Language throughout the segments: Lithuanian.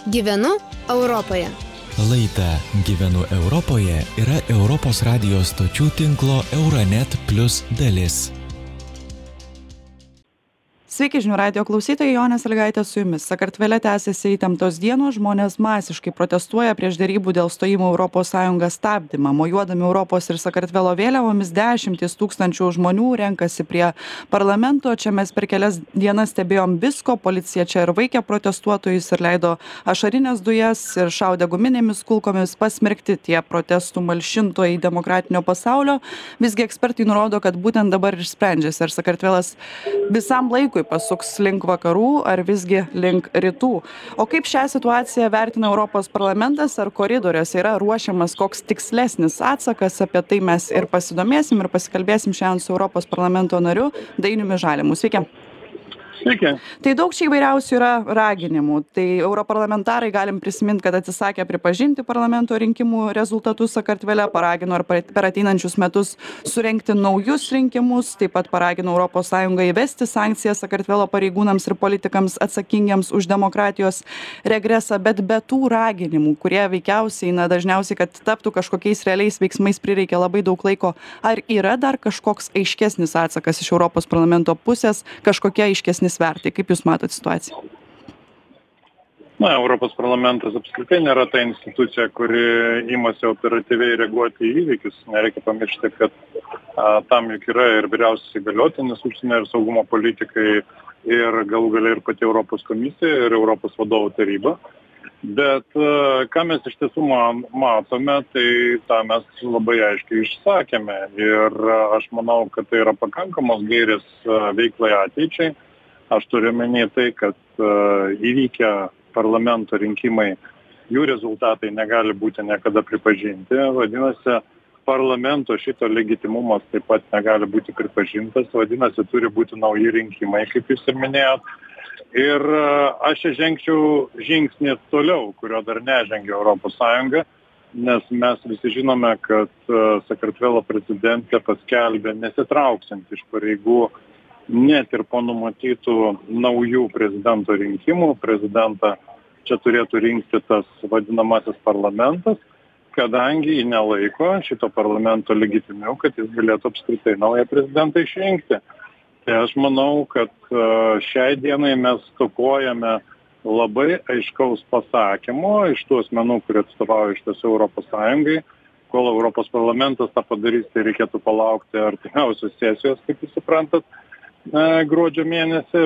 Gyvenu Europoje. Laida Gyvenu Europoje yra Europos radijo stočių tinklo Euronet Plus dalis. Sveiki žinių radijo klausytojai, Jonė Sąlygaitė su jumis. Sakartvele tęsiasi įtemptos dienos, žmonės masiškai protestuoja prieš derybų dėl stojimo Europos Sąjungą stabdymą. Mojuodami Europos ir Sakartvelo vėliavomis 10 tūkstančių žmonių renkasi prie parlamento. Čia mes per kelias dienas stebėjom visko, policija čia ir vaikė protestuotojus ir leido ašarinės dujas ir šaudė guminėmis kulkomis. Pasmerkti tie protestų malšintojai demokratinio pasaulio. Visgi ekspertai nurodo, kad būtent dabar ir sprendžiasi, ar Sakartvelas visam laikui pasuks link vakarų ar visgi link rytų. O kaip šią situaciją vertina Europos parlamentas, ar koridoriuose yra ruošiamas koks tikslesnis atsakas, apie tai mes ir pasidomėsim ir pasikalbėsim šiandien su Europos parlamento nariu Dainiumi Žalimu. Sveiki. Sveiki. Tai daug čia įvairiausių yra raginimų. Tai europarlamentarai galim prisiminti, kad atsisakė pripažinti parlamento rinkimų rezultatus Sakartvele, paragino ar per ateinančius metus surengti naujus rinkimus, taip pat paragino ES įvesti sankcijas Sakartvelo pareigūnams ir politikams atsakingiams už demokratijos regresą, bet be tų raginimų, kurie veikiausiai, dažniausiai, kad taptų kažkokiais realiais veiksmais, prireikia labai daug laiko. Ar yra dar kažkoks aiškesnis atsakas iš Europos parlamento pusės, kažkokie aiškesni svertai? Kaip Jūs matot situaciją? Europos parlamentas apskritai nėra ta institucija, kuri imasi operatyviai reaguoti į įvykius. Nereikia pamiršti, kad tam juk yra ir vyriausias įgaliotinis užsienio ir saugumo politikai ir galų gale ir pati Europos komisija ir Europos vadovų taryba. Bet ką mes iš tiesų matome, tai tą mes labai aiškiai išsakėme. Ir aš manau, kad tai yra pakankamos gairės veiklai ateičiai. Aš turiu menį tai, kad įvykę parlamento rinkimai, jų rezultatai negali būti niekada pripažinti. Vadinasi, parlamento šito legitimumas taip pat negali būti pripažintas. Vadinasi, turi būti nauji rinkimai, kaip Jūs ir minėjot. Ir aš žengčiau žingsnį toliau, kurio dar nežengė Europos Sąjunga, nes mes visi žinome, kad Sakartvelo prezidentė paskelbė nesitrauksiant iš pareigų net ir po numatytų naujų prezidento rinkimų. Prezidentą čia turėtų rinkti tas vadinamasis parlamentas, kadangi jį nelaiko šito parlamento legitimiu, kad jis galėtų apskritai naują prezidentą išrinkti. Tai aš manau, kad šiai dienai mes stokojame labai aiškaus pasakymo iš tų asmenų, kurie atstovauja iš tiesų Europos Sąjungai. Kol Europos parlamentas tą padarys, tai reikėtų palaukti artimiausios sesijos, kaip Jūs suprantat, gruodžio mėnesį,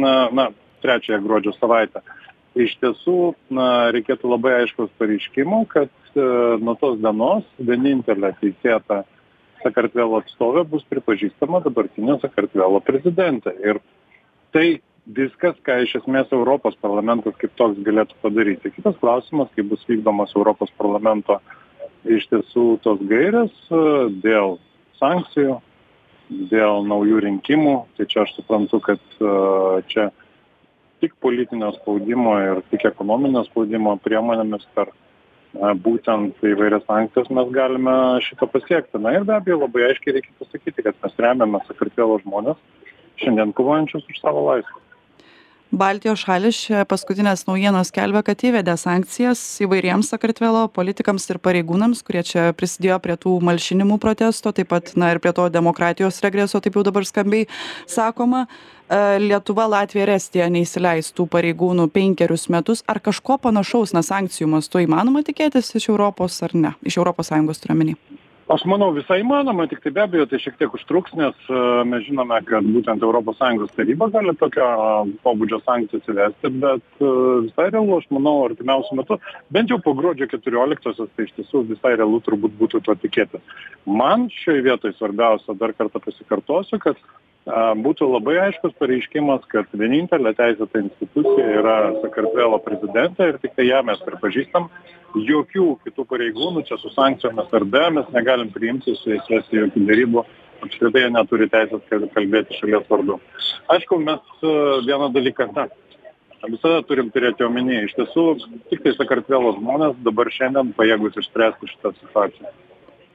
3 gruodžio savaitę. Iš tiesų reikėtų labai aiškaus pareiškimo, kad nuo tos dienos vienintelė teisėta Sakartvelo atstovė bus pripažįstama dabartinė Sakartvelo prezidentė. Ir tai viskas, ką iš esmės Europos parlamentas kaip toks galėtų padaryti. Kitas klausimas, kaip bus vykdomas Europos parlamento iš tiesų tos gairės dėl sankcijų, dėl naujų rinkimų. Tai čia aš suprantu, kad čia tik politinio spaudimo ir tik ekonominio spaudimo priemonėmis per būtent įvairias sankcijas mes galime šito pasiekti. Ir be abejo labai aiškiai reikia pasakyti, kad mes remiame Sakartvelo žmonės šiandien kovojančius už savo laisvę. Baltijos šalys paskutinės naujienos skelbia, kad įvedė sankcijas įvairiems Sakartvelo politikams ir pareigūnams, kurie čia prisidėjo prie tų malšinimų protesto, taip pat ir prie to demokratijos regreso, taip jau dabar skambiai sakoma. Lietuva, Latvija ir Estija neįsileis tų pareigūnų 5 metus. Ar kažko panašaus sankcijų mastu įmanoma tikėtis iš Europos ar ne? Iš Europos Sąjungos turiu omeny. Aš manau, visai įmanoma, tik tai be abejo tai šiek tiek užtruks, nes mes žinome, kad būtent ES taryba gali tokio pobūdžio sankcijas įvesti, bet visai realu, aš manau, artimiausiu metu, bent jau po gruodžio 14-osios, tai iš tiesų visai realu turbūt būtų to tikėtis. Man šioje vietoje svarbiausia, dar kartą pasikartosiu, kad būtų labai aiškus pareiškimas, kad vienintelė teisėta institucija yra Sakartvelo prezidentė ir tik tai ją mes pripažįstam. Jokių kitų pareigūnų čia su sankcijomis ar be mes negalim priimti, su jais vesti jokių derybų. Apskritai jie neturi teisės kalbėti šalies vardu. Aišku, mes vieną dalyką visada turim turėti omenyje. Iš tiesų, tik tai Sakartvelo žmonės dabar šiandien pajėgus išspręsti šitą situaciją.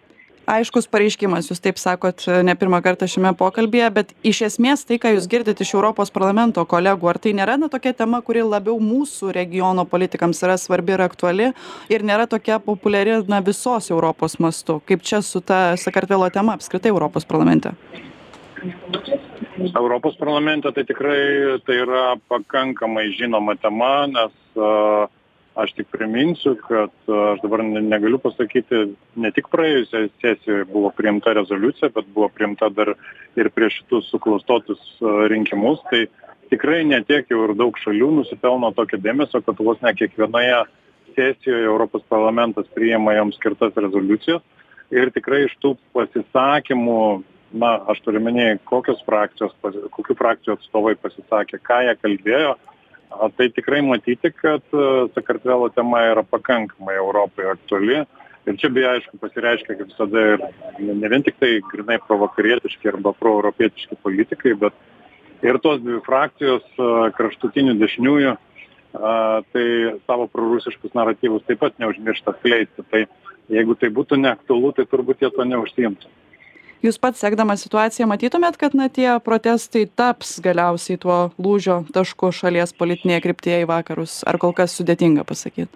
Aiškus pareiškimas, jūs taip sakot ne pirmą kartą šiame pokalbyje, bet iš esmės tai, ką jūs girdite iš Europos parlamento kolegų, ar tai nėra tokia tema, kuri labiau mūsų regiono politikams yra svarbi ir aktuali ir nėra tokia populiari visos Europos mastu, kaip čia su ta Sakartvelo tema apskritai Europos parlamente? Europos parlamente tai tikrai tai yra pakankamai žinoma tema, nes aš tik priminsiu, kad aš dabar negaliu pasakyti, ne tik praėjusioje sesijoje buvo priimta rezoliucija, bet buvo priimta dar ir prieš šitus suklastotus rinkimus. Tai tikrai netiek jau ir daug šalių nusipelno tokio dėmesio, kad vos ne kiekvienoje sesijoje Europos parlamentas priima jam skirtas rezoliucijas. Ir tikrai iš tų pasisakymų, aš turiu minėjai, kokių frakcijų atstovai pasisakė, ką jie kalbėjo, tai tikrai matyti, kad Sakartvelo tema yra pakankamai Europoje aktuali. Ir čia beje, aišku, pasireiškia, kaip visada, ir ne vien tik tai grinai provakarietiški arba proeuropietiški politikai, bet ir tos dvi frakcijos kraštutinių dešiniųjų, tai savo prorusiškus naratyvus taip pat neužmiršta skleisti. Tai jeigu tai būtų neaktualu, tai turbūt jie to neužsiimtų. Jūs pats sekdamas situaciją matytumėt, kad tie protestai taps galiausiai tuo lūžio tašku šalies politinėje kryptyje į vakarus? Ar kol kas sudėtinga pasakyti?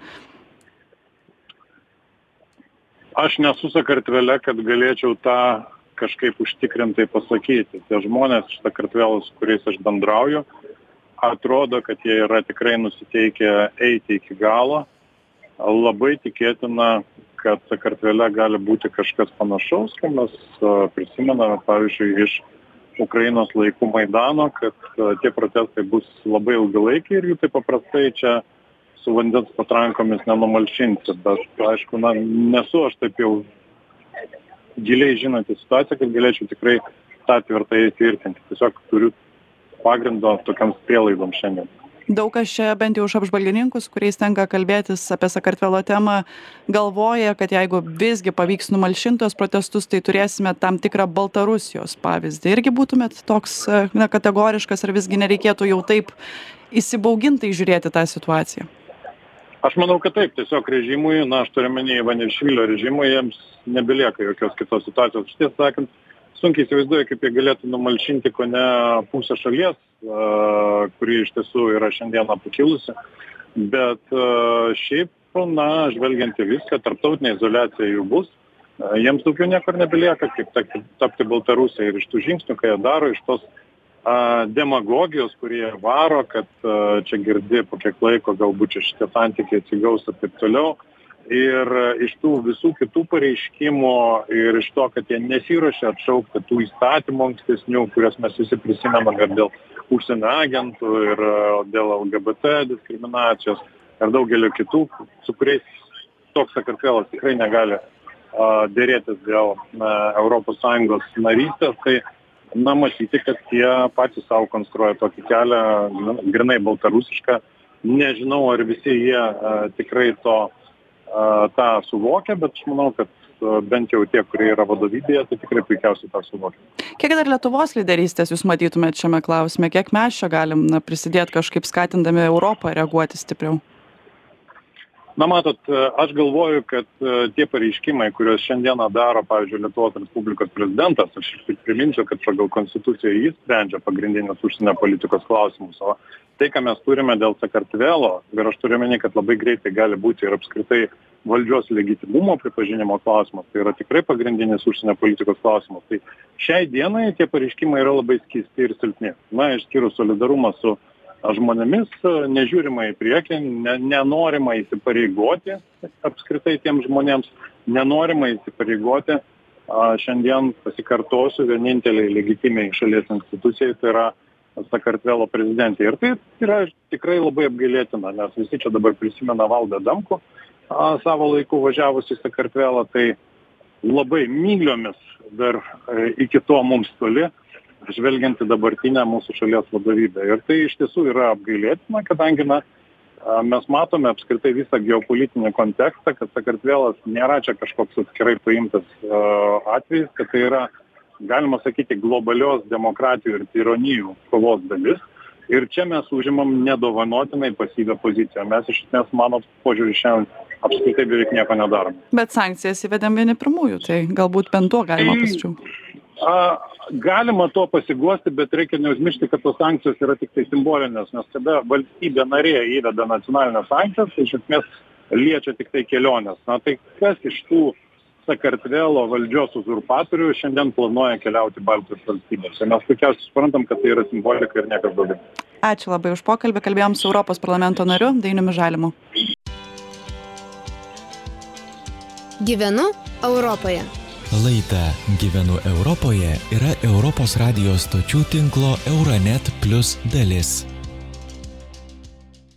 Aš nesu Sakartvele, kad galėčiau tą kažkaip užtikrintai pasakyti. Tie žmonės iš Sakartvelo, su kuriais aš bendrauju, atrodo, kad jie yra tikrai nusiteikę eiti iki galo. Labai tikėtina, kad Sakartvele gali būti kažkas panašaus, kai mes prisimename, pavyzdžiui, iš Ukrainos laikų Maidano, kad tie protestai bus labai ilgalaikiai ir jų taip paprastai čia su vandens patrankomis nenumalšinti. Bet, aišku, nesu aš taip jau giliai žinanti situaciją, kad galėčiau tikrai tą tvirtai įtvirtinti. Tiesiog turiu pagrindo tokiams prielaidoms šiandien. Daug kas čia, bent jau už apžvalgininkus, kuriais tenka kalbėtis apie Sakartvelo temą, galvoja, kad jeigu visgi pavyks numalšinti tos protestus, tai turėsime tam tikrą Baltarusijos pavyzdį. Irgi būtumėt toks kategoriškas, ar visgi nereikėtų jau taip įsibaugintai žiūrėti tą situaciją? Aš manau, kad taip. Tiesiog režimui, aš turiu omeny Ivanišvilio režimui, jiems nebelieka jokios kitos situacijos. Tiesą sakant, sunkiai įsivaizduoju, kaip jie galėtų numalšinti kone pusę šalies, kuri iš tiesų yra šiandieną pakilusi. Bet šiaip, žvelgiant į viską, tarptautinė izoliacija jų bus. Jiems daugiau niekur nebelieka, kaip tapti Baltarusija. Ir iš tų žingsnių, ką jie daro, iš tos demagogijos, kurie varo, kad čia girdi po kiek laiko, galbūt čia šitie santykiai atsigaus ir taip toliau. Ir iš tų visų kitų pareiškimų ir iš to, kad jie nesiruošia atšaukti tų įstatymų ankstesnių, kurias mes visi prisimename ir dėl užsienio agentų ir dėl LGBT diskriminacijos ir daugelio kitų, su kuriais toks Sakartvelas tikrai negali dėrėtis dėl ES narystės, tai matyti, kad jie patys savo konstruoja tokį kelią, grinai baltarusišką. Nežinau, ar visi jie tikrai tą suvokia, bet aš manau, kad bent jau tie, kurie yra vadovybėje, tai tikrai puikiausiai tą suvokia. Kiek dar Lietuvos lyderystės jūs matytumėt šiame klausime? Kiek mes čia galim prisidėti kažkaip skatindami Europą reaguoti stipriau? Matot, aš galvoju, kad tie pareiškimai, kuriuos šiandieną daro, pavyzdžiui, Lietuvos Respublikos prezidentas, aš priminsiu, kad pagal konstituciją jis sprendžia pagrindinius užsienio politikos klausimus, o tai, ką mes turime dėl Sakartvelo, ir aš turiu omeny, kad labai greitai gali būti ir apskritai valdžios legitimumo pripažinimo klausimas, tai yra tikrai pagrindinis užsienio politikos klausimas. Tai šiai dienai tie pareiškimai yra labai skysti ir silpni. Išskyrus solidarumą su žmonėmis, nežiūrima į priekį, nenorima įsipareigoti apskritai tiems žmonėms, nenorima įsipareigoti. Šiandien pasikartosiu vieninteliai legitimiai šalies institucijai, tai yra Sakartvelo prezidentė. Ir tai yra tikrai labai apgailėtina, nes visi čia dabar prisimena Valdą Adamkų savo laiku važiavus į Sakartvelą, tai labai mygliomis dar iki to mums toli, žvelgiant į dabartinę mūsų šalies vadovybę. Ir tai iš tiesų yra apgailėtina, kadangi mes matome apskritai visą geopolitinį kontekstą, kad Sakartvelas nėra čia kažkoks atskirai paimtas atvejis, kad tai yra, galima sakyti, globalios demokratijų ir tironijų kovos dalis. Ir čia mes užimam nedovanotinai pasyvią poziciją. Mes iš esmės, mano požiūrį, šiandien apskritai beveik nieko nedarom. Bet sankcijas įvedėm vieni pirmųjų, tai galbūt bent tuo galima pasidžiaugti. Galima to pasiguosti, bet reikia neužmiršti, kad tos sankcijos yra tik tai simbolinės, nes kada valstybė narė įveda nacionalinės sankcijas, tai iš esmės liečia tik tai kelionės. Na tai kas iš tų Sakartvelo valdžios uzurpatorių šiandien planuoja keliauti Baltijos valstybėse? Mes puikiausiai suprantam, kad tai yra simbolika ir niekas daugiau. Ačiū labai už pokalbį, kalbėjom su Europos parlamento nariu Dainiumi Žalimu. Gyvenu Europoje. Laida Gyvenu Europoje yra Europos radijo stočių tinklo Euronet Plus dalis.